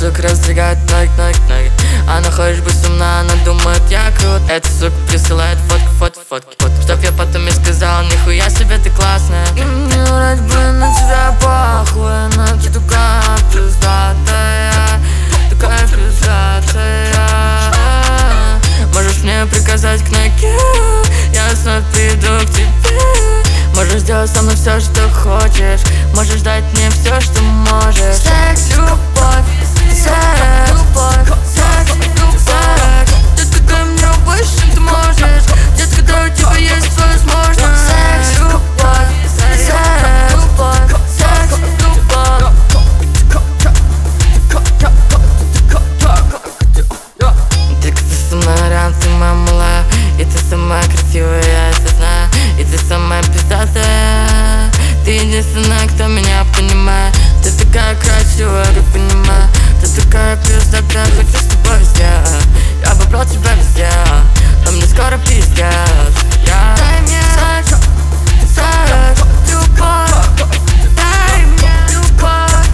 звук раздвигает ноги. Она хочет быть умна, она думает, я крут. Эта сука присылает фотки. Чтоб я потом и сказал, нихуя себе ты классная. Мне вроде бы на тебя похуй, но ты такая пиздатая. Можешь мне приказать к ноге, я снова приду к тебе. Можешь сделать со мной все, что хочешь. Можешь дать мне все, что можешь. Секс, любовь, секс, любовь, секс, любовь. Ты такая мне больше, чем ты можешь. Детка, да, у тебя есть возможность. Секс, любовь, секс, любовь, секс, любовь. Детка, ты самая рядом, ты моя малая. И ты самая красивая, я это знаю. И ты самая пиздатая. Ты единственная, кто меня понимает. Ты такая красивая, как понимаю. Ты такая пиздатая, хочу с тобой везде. Я бы брал тебя везде, но мне скоро пиздец. Дай мне секс, любовь. Дай мне любовь.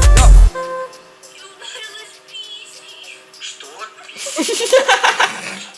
Что?